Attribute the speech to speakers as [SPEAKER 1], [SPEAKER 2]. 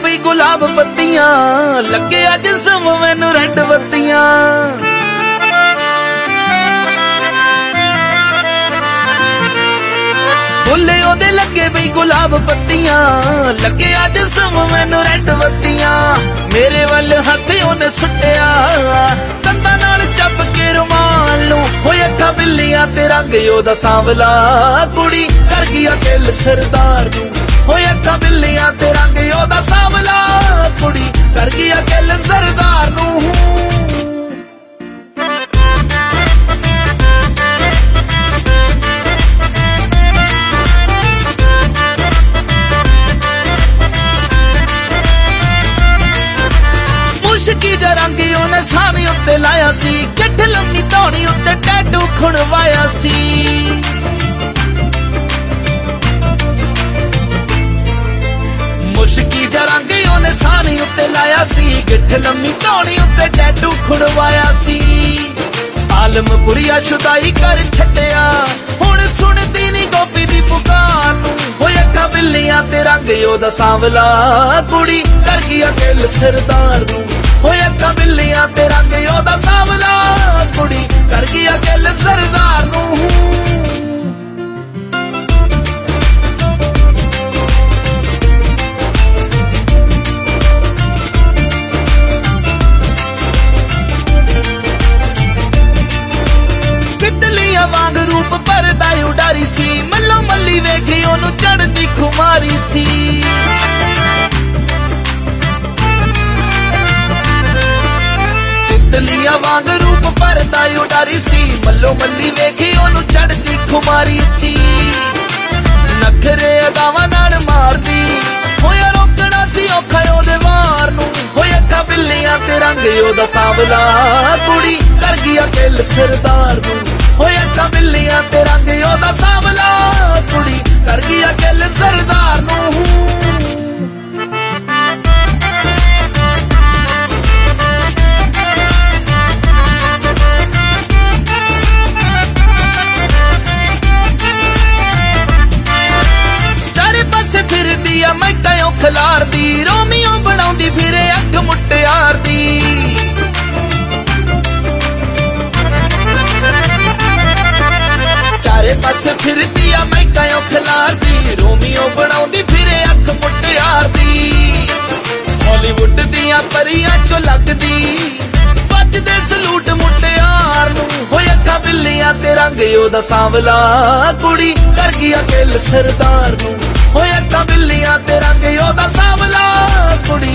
[SPEAKER 1] ਬਈ ਗੁਲਾਬ ਪੱਤੀਆਂ, ਲੱਗੇ ਅੱਜ ਸਮ ਮੈਨੂੰ ਰੈੱਡ ਬੱਤੀਆਂ। ਫੁੱਲੇ ਉਹਦੇ ਲੱਗੇ ਬਈ ਗੁਲਾਬ ਪੱਤੀਆਂ, ਲੱਗੇ ਅੱਜ ਸਮ ਮੈਨੂੰ ਰੈੱਡ ਬੱਤੀਆਂ। ਮੇਰੇ ਵੱਲ ਹੱਸੇ ਉਹਨੇ ਸੁੱਟਿਆ, ਕੰਧਾਂ ਨਾਲ ਚੱਪ ਕੇ ਰੁਮਾਲ ਨੂੰ। ਹੋਏ ਅੱਖਾਂ ਬਿੱਲੀਆਂ ਤੇ ਰੰਗ ਉਹਦਾ ਸਾਂਵਲਾ, ਕੁੜੀ ਕਰ ਗਈ ਦਿਲ ਸਰਦਾਰ ਨੂੰ। ਹੋਏ ਅੱਖਾਂ ਬਿੱਲੀਆਂ ਤੇ ਰੰਗ ਉਹਦਾ ਸਾਂਵਲਾ, ਕੁੜੀ ਕਰ ਗਈ ਦਿਲ ਸਰਦਾਰ ਨੂੰ। ਮੁਸ਼ਕੀ ਜਾ ਰੰਗ ਉਹਨੇ ਸਾਹਨੀ ਉੱਤੇ ਲਾਇਆ ਸੀ, ਗਿੱਠ ਲੰਮੀ ਧੌਣੀ ਉੱਤੇ ਟੈਟੂ ਖੁਣਵਾਇਆ ਸੀ। ਮੁਸ਼ਕੀ ਜਾ ਰੰਗ ਉਹਨੇ ਸਾਹਨੀ ਉੱਤੇ ਲਾਇਆ ਸੀ, ਗਿੱਠ ਲੰਮੀ ਧੌਣੀ ਉੱਤੇ ਟੈਟੂ ਖੁਣਵਾਇਆ ਸੀ। ਆਲਮਪੁਰੀਆ ਸ਼ੁਦਾਈ ਕਰ ਛੱਡਿਆ, ਹੁਣ ਸੁਣਦੀ ਨੀ ਗੋਪੀ ਦੀ ਪੁਕਾਰ ਨੂੰ। ਹੋਏ ਅੱਖਾਂ ਬਿੱਲੀਆਂ ਤੇ ਰੰਗ ਉਹਦਾ ਸਾਂਵਲਾ, ਕੁੜੀ ਕਰ ਗਈ ਦਿਲ ਸਰਦਾਰ ਨੂੰ। ਹੋਏ ਅੱਖਾਂ ਬਿੱਲੀਆਂ ਤੇ ਰੰਗ ਉਹਦਾ ਸਾਂਵਲਾ, ਕੁੜੀ ਕਰ ਗਈ ਦਿਲ ਸਰਦਾਰ ਨੂੰ। ਤਿਤਲੀਆਂ ਵਾਂਗ ਰੂਪ ਭਰਦਾ ਉਡਾਰੀ ਸੀ, ਮੱਲੋ ਮੱਲੀ ਵੇਖੀ ਉਹਨੂੰ ਚੜ੍ਹਦੀ ਖੁਮਾਰੀ ਸੀ। ਤਿਤਲੀਆਂ ਵਾਂਗ ਰੂਪ ਭਰਦਾ ਉਡਾਰੀ ਸੀ, ਮੱਲੋ ਮੱਲੀ ਵੇਖੀ ਉਹਨੂੰ ਚੜ੍ਹਦੀ ਖੁਮਾਰੀ ਸੀ। ਨਖਰੇ ਅਦਾਵਾਂ ਨਾਲ ਮਾਰਦੀ, ਹੋਇਆ ਰੋਕਣਾ ਸੀ ਔਖਾ ਉਹਦੇ ਵਾਰ ਨੂੰ। ਹੋਏ ਅੱਖਾਂ ਬਿੱਲੀਆਂ ਤੇ ਰੰਗ ਉਹਦਾ ਸਾਂਵਲਾ, ਕੁੜੀ ਕਰ ਗਈ ਦਿਲ ਸਰਦਾਰ ਨੂੰ। ਹੋਏ ਅੱਖਾਂ ਬਿੱਲੀਆਂ ਤੇ ਰੰਗ ਉਹਦਾ ਸਾਂਵਲਾ, ਕੁੜੀ ਕਰ ਗਈ ਦਿਲ ਸਰਦਾਰ ਨੂੰ। ਫਿਰਦੀ ਆ ਮੈਟਾਂ ਖਿਲਾਰਦੀ, ਰੋਮੀਓ ਬਣਾਉਂਦੀ ਫਿਰੇ ਅੱਖ ਮੁਟਿਆਰ ਦੀ। ਚਾਰੇ ਪਾਸੇ ਫਿਰਦੀ ਆ ਮੈਟਾਂ ਖਿਲਾਰਦੀ, ਰੋਮੀਓ ਬਣਾਉਂਦੀ ਫਿਰੇ ਅੱਖ ਮੁਟਿਆਰ ਦੀ। ਹਾਲੀਵੁੱਡ ਦੀਆਂ ਪਰੀਆਂ ਚੋਂ ਲੱਗਦੀ, ਵੱਜਦੇ ਸਲੂਟ ਮੁਟਿਆਰ ਨੂੰ। ਹੋਏ ਅੱਖਾਂ ਬਿੱਲੀਆਂ ਤੇ ਰੰਗ ਉਹਦਾ ਸਾਂਵਲਾ, ਕੁੜੀ ਕਰ ਗਈ ਦਿਲ ਸਰਦਾਰ ਨੂੰ। ਹੋਏ ਅੱਖਾਂ ਬਿੱਲੀਆਂ ਤੇ ਰੰਗ ਉਹਦਾ ਸਾਂਵਲਾ, ਕੁੜੀ